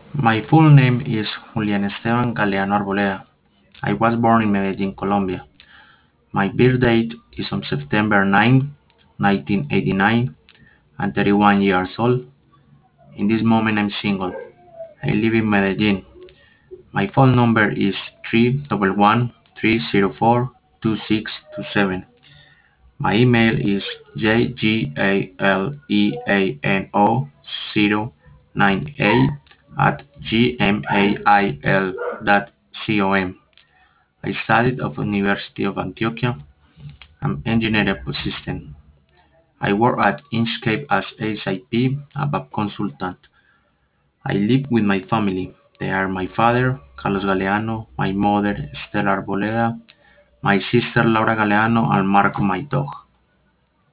My full name is Julian Esteban Galeano Arboleda. I was born in Medellin, Colombia. My birth date is on September 9, 1989. I'm 31 years old. In this moment, I'm single. I live in Medellin. My phone number is 311-304-2627. My email is jgaleano098@gmail.com. I studied at the University of Antioquia. I'm engineer assistant. I work at Inkscape as SAP, a web consultant. I live with my family. They are my father, Carlos Galeano, my mother, Estela Arboleda, my sister, Laura Galeano, and Marco, my dog.